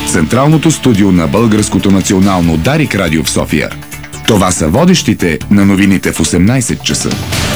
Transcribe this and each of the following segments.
централното студио на Българското национално Дарик радио в София. Това са водещите на новините в 18 часа.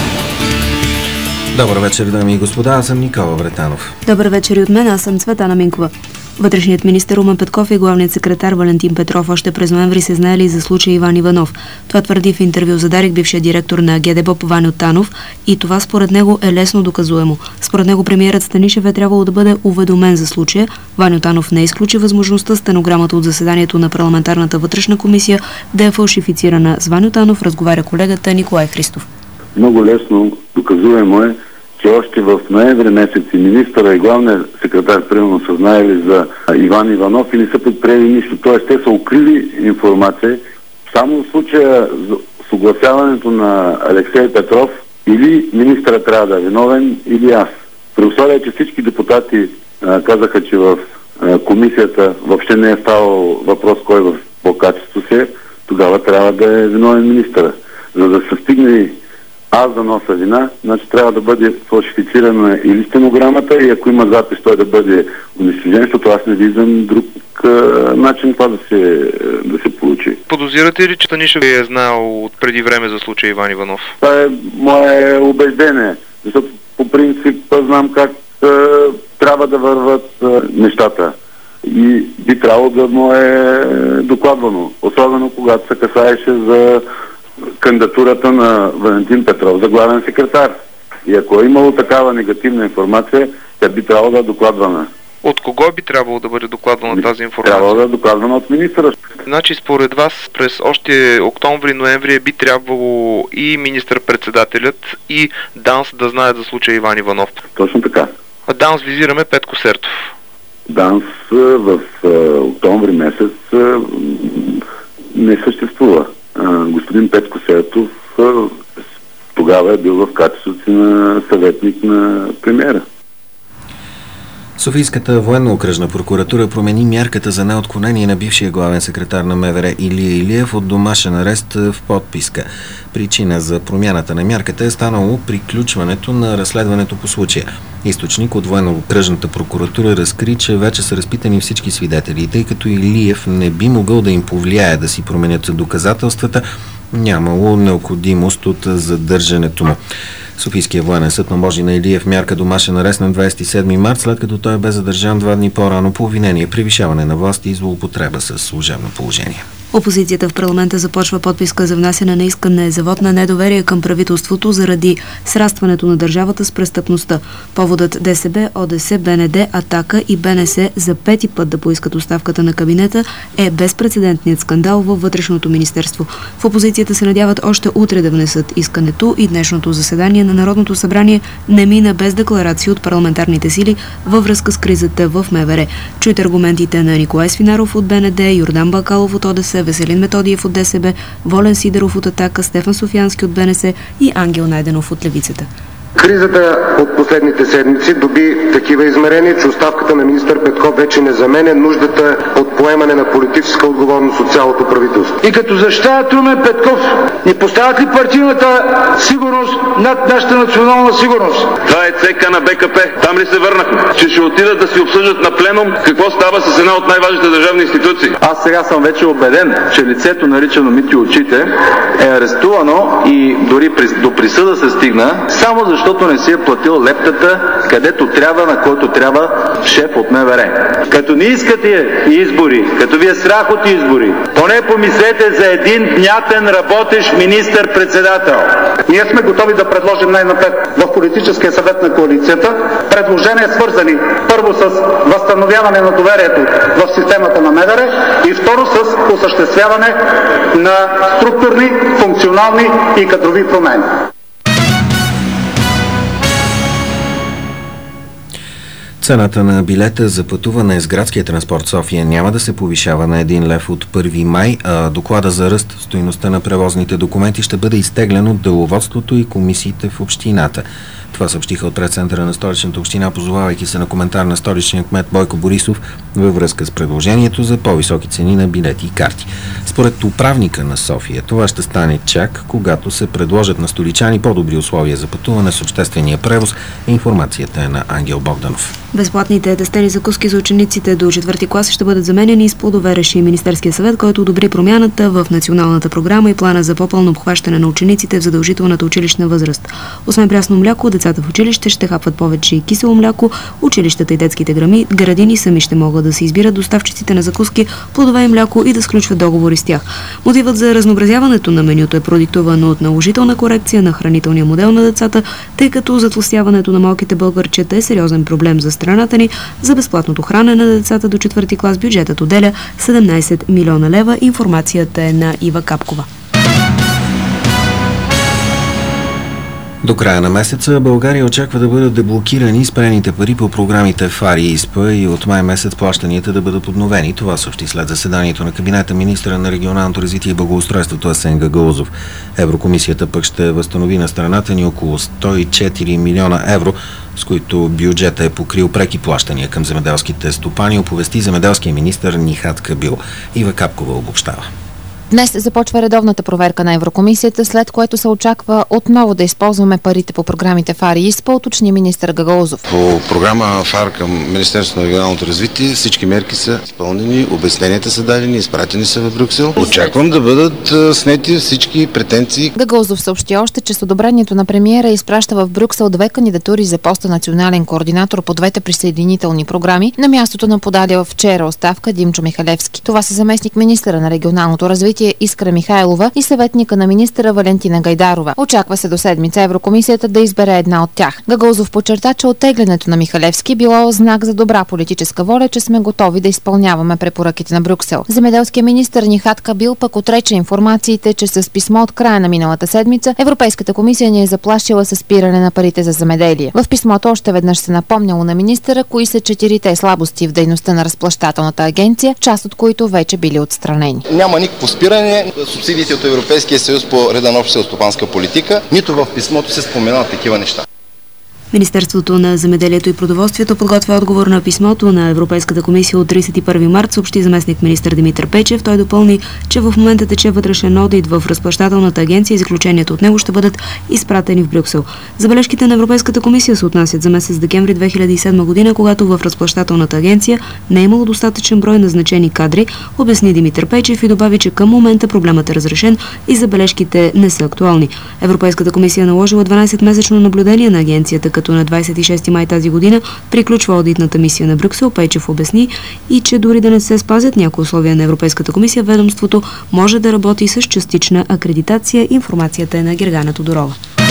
Добър вечер, дами и господа, аз съм Никола Бретанов. Добър вечер и от мен, аз съм Цветана Минкова. Вътрешният министър Румен Петков и главният секретар Валентин Петров още през ноември се знаели за случая Иван Иванов. Това твърди в интервю за Дарик бившият директор на ГДБОП Ваньо Танов и това според него е лесно доказуемо. Според него премиерът Станишев е трябвало да бъде уведомен за случая. Ваньо Танов не изключи възможността стенограмата от заседанието на парламентарната вътрешна комисия да е фалшифицирана. С Ваньо Танов разговаря колегата Николай Христов. Много лесно доказуемо е, че още в ноември месец и министъра и главният секретар примерно са знаели за Иван Иванов и не са предприели нищо. Тоест те са укрили информация. Само в случая с огласяването на Алексей Петров или министъра трябва да е виновен, или аз. При условие, че всички депутати казаха, че в комисията въобще не е ставал въпрос кой в по-качество си, тогава трябва да е виновен министъра. За да се стигне аз да нося вина, значи трябва да бъде фалшифицирана или стенограмата и ако има запис той да бъде унищожен, защото аз не виждам друг начин това да се получи. Подозирате ли, че Станишев е знаел от преди време за случая Иван Иванов? Това е мое убеждение, защото по принцип знам как трябва да върват нещата и би трябвало да му е докладвано, особено когато се касаеше за кандидатурата на Валентин Петров за главен секретар. И ако е имало такава негативна информация, тя би трябвало да е докладвана. От кого би трябвало да бъде докладвана тази информация? Трябвало да е докладвана от министъра. Значи според вас през още октомври-ноември би трябвало и министър-председателят и ДАНС да знаят за случая Иван Иванов. Точно така. А ДАНС визираме Петко Сертов. ДАНС в октомври месец не съществува. Господин Петко Сертов тогава е бил в качеството си на съветник на премиера. Софийската военно-окръжна прокуратура промени мярката за неотклонение на бившия главен секретар на МВР Илия Илиев от домашен арест в подписка. Причина за промяната на мярката е станало приключването на разследването по случая. Източник от военно-окръжната прокуратура разкри, че вече са разпитани всички свидетели, тъй като Илиев не би могъл да им повлияе да си променят доказателствата, нямало необходимост от задържането му. Софийския военен съд наложи на Илиев мярка домашен арест на 27 март, след като той бе задържан 2 дни по-рано по обвинение превишаване на власт и злоупотреба с служебно положение. Опозицията в парламента започва подписка за внасяне на искане за вот на недоверие към правителството заради срастването на държавата с престъпността. Поводът ДСБ, ОДС, БНД, Атака и БНС за 5-ти път да поискат оставката на кабинета е безпрецедентният скандал във Вътрешното министерство. В опозицията се надяват още утре да внесат искането и днешното заседание на Народното събрание не мина без декларации от парламентарните сили във връзка с кризата в МВР. Чуйте аргументите на Николай Свинаров от БНД, Йордан Бакалов от ОДС, Веселин Методиев от ДСБ, Волен Сидеров от Атака, Стефан Софиянски от БНС и Ангел Найденов от Левицата. Кризата от последните седмици доби такива измерения, че оставката на министър Петков вече не заменя нуждата от поемане на политическа отговорност от цялото правителство. И като защитават Румен Петков, не поставят ли партийната сигурност над нашата национална сигурност? Това е ЦК на БКП. Там ли се върнахме? Че ще отидат да си обсъждат на пленум какво става с една от най-важните държавни институции. Аз сега съм вече убеден, че лицето, наричано Мити Очите, е арестувано и дори до присъда се стигна, само защото не си е платил лептата, където трябва, на който трябва шеф от МВР. Като не искате избори, като ви е страх от избори, поне помислете за един внятен работещ министър-председател. Ние сме готови да предложим най-напред в политическия съвет на коалицията предложения, свързани първо с възстановяване на доверието в системата на МВР и второ с осъществяване на структурни, функционални и кадрови промени. Цената на билета за пътуване с градския транспорт София няма да се повишава на 1 лев от 1 май, а доклада за ръст в стойността на превозните документи ще бъде изтеглен от деловодството и комисиите в общината. Това съобщиха от пред-центъра на Столичната община, позовавайки се на коментар на столичния кмет Бойко Борисов във връзка с предложението за по-високи цени на билети и карти. Според управника на София, това ще стане чак когато се предложат на столичани по-добри условия за пътуване с обществения превоз. Информацията е на Ангел Богданов. Безплатните тестени закуски за учениците до 4-ти клас ще бъдат заменени с плодове, реши Министерския съвет, който одобри промяната в националната програма и плана за по-пълно обхващане на учениците в задължителната училищна възраст. Освен прясно мляко, децата в училище ще хапват повече и кисело мляко. Училищата и детските градини сами ще могат да се избират доставчиците на закуски, плодове и мляко и да сключват договори с тях. Мотивът за разнообразяването на менюто е продиктувано от наложителна корекция на хранителния модел на децата, тъй като затлъстяването на малките българчета е сериозен проблем за страната ни. За безплатното хранене на децата до 4-ти клас бюджетът отделя 17 милиона лева. Информацията е на Ива Капкова. До края на месеца България очаква да бъдат деблокирани спрените пари по програмите ФАР и ИСПА и от май месец плащанията да бъдат подновени. Това съобщи след заседанието на кабинета министъра на регионалното развитие и благоустройството Асен Гагаузов. Еврокомисията пък ще възстанови на страната ни около 104 милиона евро, с които бюджета е покрил преки плащания към земеделските стопани, оповести земеделския министър Нихат Кабил. Ива Капкова обобщава. Днес започва редовната проверка на Еврокомисията, след което се очаква отново да използваме парите по програмите ФАР и ИСПА, уточни министър Гагаузов. По програма ФАР към Министерството на регионалното развитие всички мерки са изпълнени, обясненията са дадени, изпратени са в Брюксел. Очаквам да бъдат снети всички претенции. Гагаузов съобщи още, че с одобрението на премиера изпраща в Брюксел 2 кандидатури за поста национален координатор по двете присъединителни програми на мястото на подалия вчера оставка Димчо Михалевски. Това са заместник министъра на регионалното развитие Искра Михайлова и съветника на министъра Валентина Гайдарова. Очаква се до седмица Еврокомисията да избере една от тях. Гагаузов подчерта, че оттеглянето на Михалевски било знак за добра политическа воля, че сме готови да изпълняваме препоръките на Брюксел. Земеделският министър Нихат Кабил пък отрече информациите, че с писмо от края на миналата седмица Европейската комисия ни е заплашила с спиране на парите за земеделие. В писмото още веднъж се напомняло на министъра кои са 4-те слабости в дейността на разплащателната агенция, част от които вече били отстранени. Няма никакво спиране субсидиите от Европейския съюз по реда на обща селскостопанска политика, нито в писмото се споменават такива неща. Министерството на земеделието и продоволствието подготвя отговор на писмото на Европейската комисия от 31 март, съобщи заместник министър Димитър Печев. Той допълни, че в момента тече вътрешен одит в разплащателната агенция и заключенията от него ще бъдат изпратени в Брюксел. Забележките на Европейската комисия се отнасят за месец декември 2007 година, когато в разплащателната агенция не е имало достатъчен брой назначени кадри, обясни Димитър Печев и добави, че към момента проблемът е разрешен и забележките не са актуални. Европейската комисия е наложила 12-месечно наблюдение на агенцията, като на 26 май тази година приключва одитната мисия на Брюксел. Пейчев обясни и че дори да не се спазят някои условия на Европейската комисия, ведомството може да работи с частична акредитация. Информацията е на Гергана Тодорова.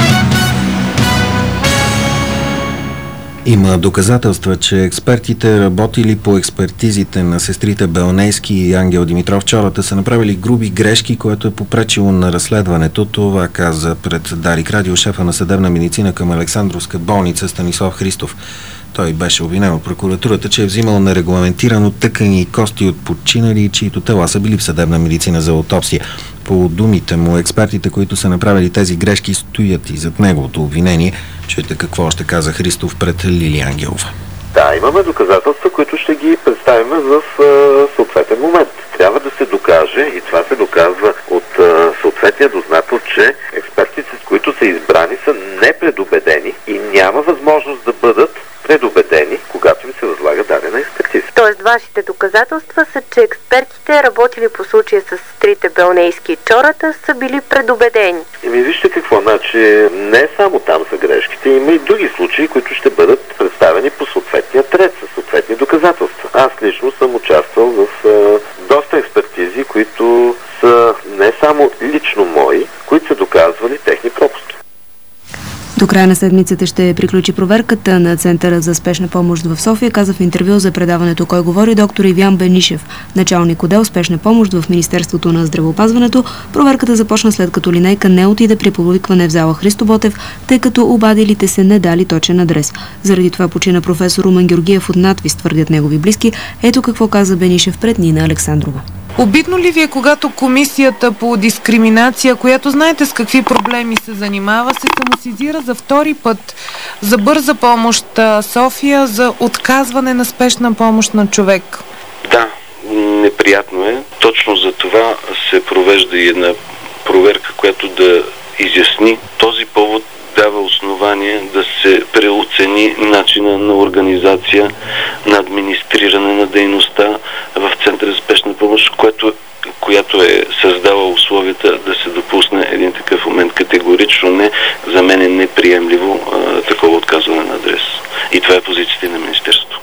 Има доказателства, че експертите, работили по експертизите на сестрите Белнейски и Ангел Димитров Чората, са направили груби грешки, което е попречило на разследването. Това каза пред Дарик Радио шефа на съдебна медицина към Александровска болница Станислав Христов. Той беше обвинен от прокуратурата, че е взимал нерегламентирано тъкани и кости от починали, чието тела са били в съдебна медицина за аутопсия. По думите му, експертите, които са направили тези грешки, стоят и зад неговото обвинение. Чуйте какво още каза Христов пред Лили Ангелова. Да, имаме доказателства, които ще ги представим в съответен момент. Трябва да се докаже, и това се доказва от съответния дознател, че експертите, с които са избрани, са непредубедени и няма възможност да бъдат предубедени, когато им се възлага дадена експертиза. Тоест, вашите доказателства са, че експертите, работили по случая с сестрите Белнейски и Чората, са били предубедени. Вижте какво, значи не само там са грешките, има и други случаи, които ще бъдат представени по съответния ред, със съответни доказателства. Аз лично съм участвал в доста експертизи, които са не само лично мои, които са доказвали техни пропуски. До края на седмицата ще приключи проверката на Центъра за спешна помощ в София, каза в интервю за предаването "Кой говори" доктор Ивян Бенишев, началник отдел спешна помощ в Министерството на здравеопазването. Проверката започна след като линейка не отиде при повикване в зала Христо Ботев, тъй като обадилите се не дали точен адрес. Заради това почина професор Румен Георгиев от надвис, твърдят негови близки. Ето какво каза Бенишев пред Нина Александрова. Обидно ли ви е, когато Комисията по дискриминация, която знаете с какви проблеми се занимава, се самосизира за втори път за бърза помощ София, за отказване на спешна помощ на човек? Да, неприятно е. Точно за това се провежда и една проверка, която да изясни този повод, дава основание да се преоцени начина на организация, на администриране на дейността в Центъра за спешна помощ, която е създала условията да се допусне един такъв момент. Категорично не, за мен е неприемливо такова отказване на адрес. И това е позицията на Министерството.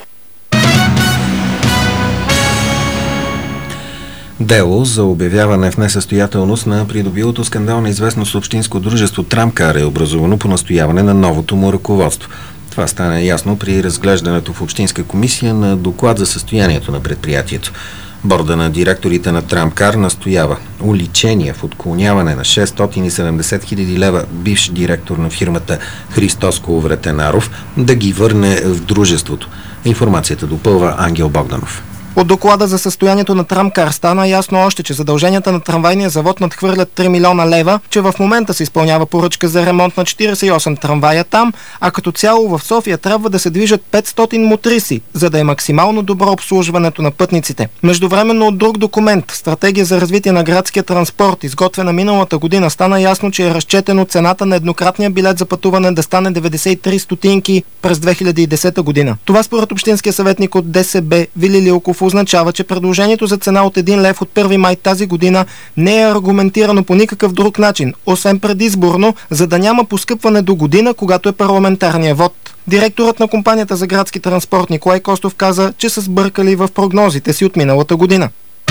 Дело за обявяване в несъстоятелност на придобилото скандална известност общинско дружество Трамкар е образувано по настояване на новото му ръководство. Това стана ясно при разглеждането в Общинска комисия на доклад за състоянието на предприятието. Борда на директорите на Трамкар настоява уличение в отклоняване на 670 хиляди лева бивш директор на фирмата Христос Коловретенаров да ги върне в дружеството. Информацията допълва Ангел Богданов. От доклада за състоянието на Трамкар стана ясно още, че задълженията на трамвайния завод надхвърлят 3 милиона лева, че в момента се изпълнява поръчка за ремонт на 48 трамвая там, а като цяло в София трябва да се движат 500 мотриси, за да е максимално добро обслужването на пътниците. Междувременно от друг документ, стратегия за развитие на градския транспорт, изготвена миналата година, стана ясно, че е разчетено цената на еднократния билет за пътуване да стане 93 стотинки през 2010 година. Това според общинския съветник от ДСБ Вили Лилков означава, че предложението за цена от 1 лев от 1 май тази година не е аргументирано по никакъв друг начин, освен предизборно, за да няма поскъпване до година, когато е парламентарния вод. Директорът на компанията за градски транспорт Николай Костов каза, че са сбъркали в прогнозите си от миналата година.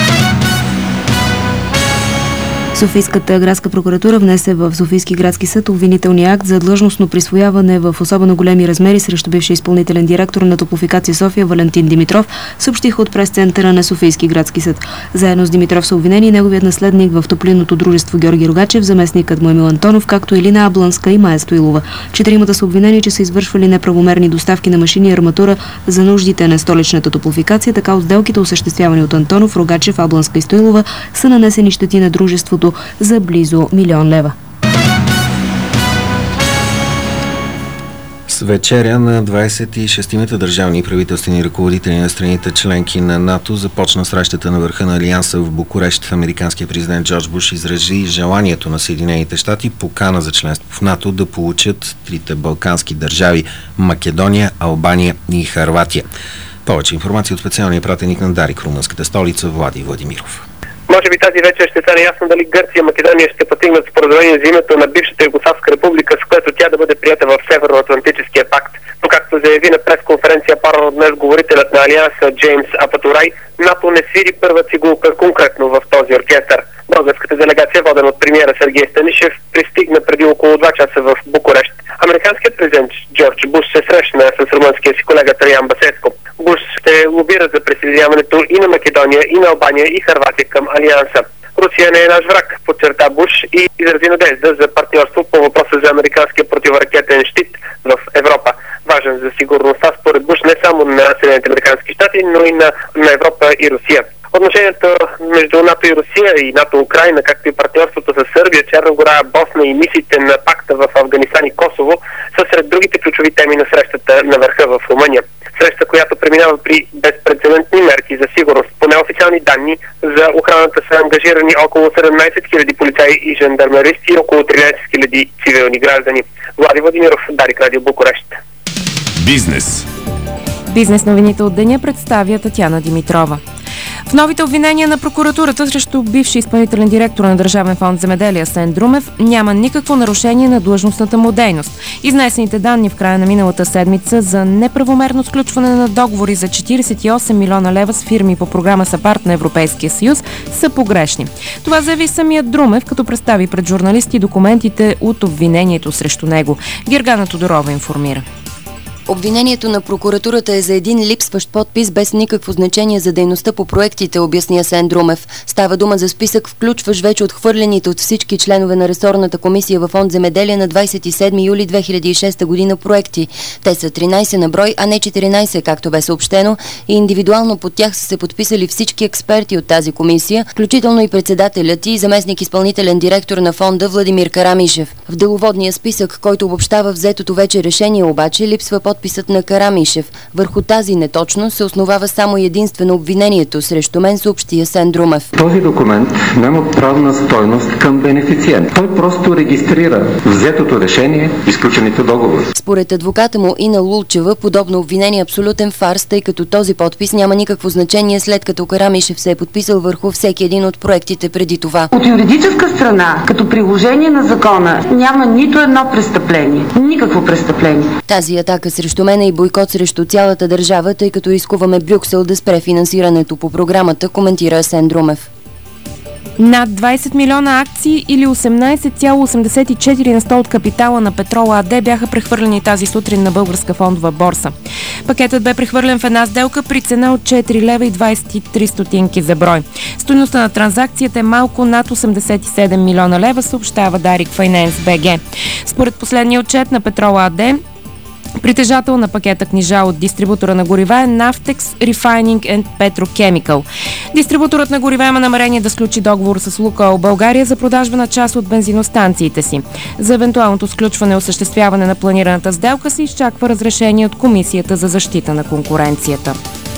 Софийската градска прокуратура внесе в Софийски градски съд обвинителния акт за длъжностно присвояване в особено големи размери срещу бившия изпълнителен директор на Топлофикация София Валентин Димитров, съобщиха от прес-центъра на Софийски градски съд. Заедно с Димитров са обвинени неговият наследник в топлинното дружество Георги Рогачев, заместникът му Емил Антонов, както Елина Абланска и Мая Стоилова. Четиримата са обвинени, че са извършвали неправомерни доставки на машини и арматура за нуждите на столичната Топлофикация. Така от сделките, осъществявани от Антонов, Рогачев, Абланска и Стоилова, са нанесени щети на дружеството за близо 1 милион лева. С вечеря на 26-мите държавни и правителствени ръководители на страните членки на НАТО започна срещата на върха на Алианса в Букурещ. Американският президент Джордж Буш изрази желанието на Съединените щати покана за членство в НАТО да получат трите балкански държави – Македония, Албания и Хърватия. Повече информация от специалния пратеник на Дарик, румънската столица Влади Владимиров. Може би тази вечер ще стане ясно дали Гърция и Македония ще постигнат споразумение за името на бившата Югославска република, с което тя да бъде прията в Северноатлантическия пакт. Но както заяви на пресконференция по-рано днес говорителят на Алианса Джеймс Апатурай, НАТО не свири първа цигулка конкретно в този оркестър. Българската делегация, водена от премиера Сергей Станишев, пристигна преди около 2 часа в Букурещ. Американският президент Джордж Буш се срещна с румънския си колега Траян Басеско. Буш ще лобира за присъединяването и на Македония, и на Албания, и Хърватия към Алианса. Русия не е наш враг, подчерта Буш и изрази надежда за партньорство по въпроса за американския противоракетен щит в Европа. Важен за сигурността според Буш не само на Съединените американски щати, но и на Европа и Русия. Отношенията между НАТО и Русия и НАТО-Украина, както и партньорството с Сърбия, Черна гора, Босна и мисиите на пакта в Афганистан и Косово са сред другите ключови теми на срещата на върха в Румъния. Среща, която преминава при безпрецедентни мерки за сигурност. По неофициални данни за охраната са ангажирани около 17 000 полицаи и жандармеристи и около 13 000 цивилни граждани. Влади Владимиров, Дарик Радио, Букурещ. Бизнес новините от деня представя Татяна Димитрова. В новите обвинения на прокуратурата срещу бивши изпълнителен директор на Държавен фонд Земеделие Асен Друмев няма никакво нарушение на длъжностната му дейност. Изнесените данни в края на миналата седмица за неправомерно сключване на договори за 48 милиона лева с фирми по програма САПАРТ на Европейския съюз са погрешни. Това заяви самият Друмев, като представи пред журналисти документите от обвинението срещу него. Гергана Тодорова информира. Обвинението на прокуратурата е за един липсващ подпис без никакво значение за дейността по проектите, обясни Асен Друмев. Става дума за списък, включващ вече отхвърлените от всички членове на ресорната комисия във Фонд Земеделие на 27 юли 2006 година проекти. Те са 13 на брой, а не 14, както бе съобщено, и индивидуално под тях са се подписали всички експерти от тази комисия, включително и председателят и заместник изпълнителен директор на фонда Владимир Карамишев. В деловодния списък, който обобщава взетото вече решение, обаче липсва подписът на Карамишев. Върху тази неточност се основава само единствено обвинението срещу мен, съобщи Асен Друмев. Този документ няма правна стойност към бенефициент. Той просто регистрира взетото решение, изключените договори. Според адвоката му Ина Лулчева, подобно обвинение е абсолютен фарс, тъй като този подпис няма никакво значение, след като Карамишев се е подписал върху всеки един от проектите преди това. От юридическа страна, като приложение на закона, няма нито едно престъпление. Никакво престъпление. Тази атака срещу мен е и бойкот срещу цялата държава, тъй като изкуваме Брюксел да спре финансирането по програмата, коментира Асен Друмев. Над 20 милиона акции или 18,84% от капитала на Петрол АД бяха прехвърлени тази сутрин на Българска фондова борса. Пакетът бе прехвърлен в една сделка при цена от 4 лева и 23 стотинки за брой. Стойността на транзакцията е малко над 87 милиона лева, съобщава Дарик Файненс БГ. Според последния отчет на Петрол АД, притежател на пакета книжа от дистрибутора на горива е Naftex Refining and Petrochemical. Дистрибуторът на горива има намерение да сключи договор с Лукойл България за продажба на част от бензиностанциите си. За евентуалното сключване и осъществяване на планираната сделка се изчаква разрешение от Комисията за защита на конкуренцията.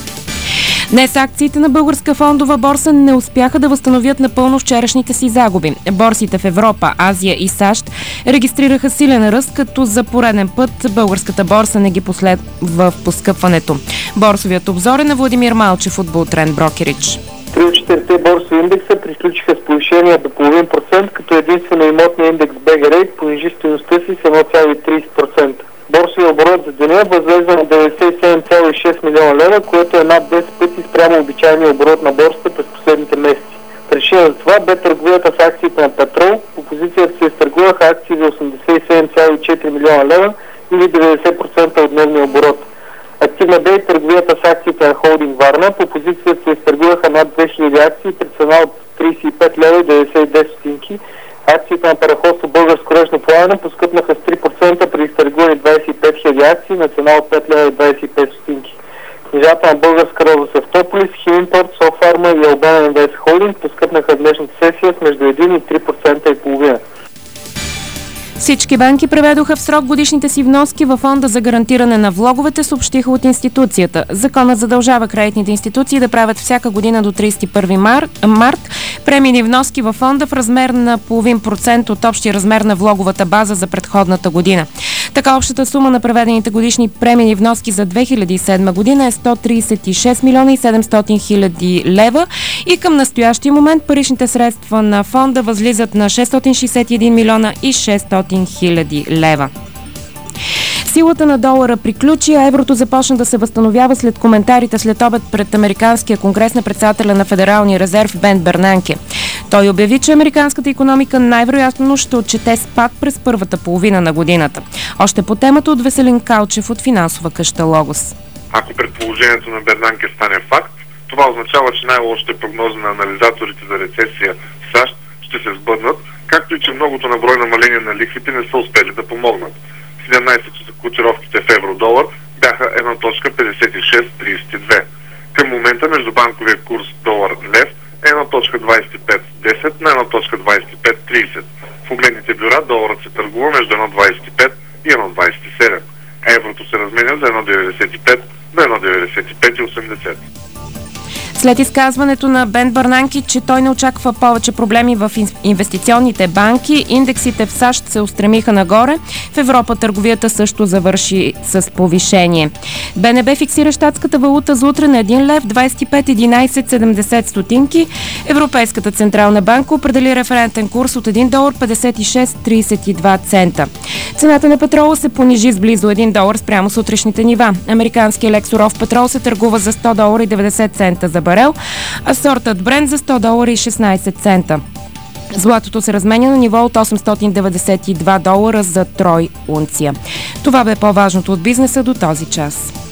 Днес акциите на Българска фондова борса не успяха да възстановят напълно вчерашните си загуби. Борсите в Европа, Азия и САЩ регистрираха силен ръст, като за пореден път българската борса не ги последва в поскъпването. Борсовият обзор е на Владимир Малчев от Бултрен Брокеридж. 3 от 4 борсови индекса приключиха с повишение до 0,5%, като единствено имотния индекс BG понижи стойността си с 1,30%. Борсовия оборот за деня възлезе на 97,6 милиона лева, което е над 10 пъти спрямо обичайния оборот на борсата през последните месеци. Причина за това бе търговията с акциите на Петрол. По позицията се изтъргуваха акции за 87,4 милиона лева или 90% от дневния оборот. Активна бе и търговията с акциите на Холдинг Варна. По позицията се изтъргуваха над 2000 акции при цена от 35 лева и 99 стотинки. Акциите на параходство Българско речно плаване поскъпнаха с 3% при изтъргувани 25 000 акции на цена от 5 лева и 25 стотинки. Книжата на Българска роза Севтополис, Химинторт, Софарма и Албана Инвест Холдинг поскъпнаха в днешната сесия с между 1 и 3% и половина. Всички банки преведоха в срок годишните си вноски във фонда за гарантиране на влоговете, съобщиха от институцията. Законът задължава кредитните институции да правят всяка година до 31 март премийни вноски във фонда в размер на 0,5% от общия размер на влоговата база за предходната година. Така общата сума на преведените годишни премийни вноски за 2007 година е 136 милиона и 700 хиляди лева и към настоящия момент паричните средства на фонда възлизат на 661 милиона и 600 хиляди лева. Силата на долара приключи, а еврото започна да се възстановява след коментарите след обед пред Американския конгрес на председателя на Федералния резерв Бен Бернанке. Той обяви, че американската икономика най-вероятно ще отчете спад през първата половина на годината. Още по темата от Веселин Калчев от финансова къща Логос. Ако предположението на Бернанке стане факт, това означава, че най-лошите прогнози на анализаторите за рецесия в САЩ ще се сбъднат, както и че многото на брой намаления на лихвите не са успели да помогнат. 17 часа котировките в евро-долар бяха 1.5632. Към момента междубанковия курс долар-лев е 1.2510 на 1.2530. В огледните бюра доларът се търгува между 1.25 и 1.27. Еврото се разменя за 1.95 на 1.9580. След изказването на Бен Бернанке, че той не очаква повече проблеми в инвестиционните банки, индексите в САЩ се устремиха нагоре. В Европа търговията също завърши с повишение. БНБ фиксира щатската валута за утре на 1 лев 25,1170 стотинки. Европейската централна банка определи референтен курс от $1,5632 цента. Цената на петрола се понижи с близо $1 спрямо сутрешните нива. Американският лек суров петрол се търгува за $100,90 за барел, а сортът Брент за $100,16. Златото се разменя на ниво от $892 за трой унция. Това бе по-важното от бизнеса до този час.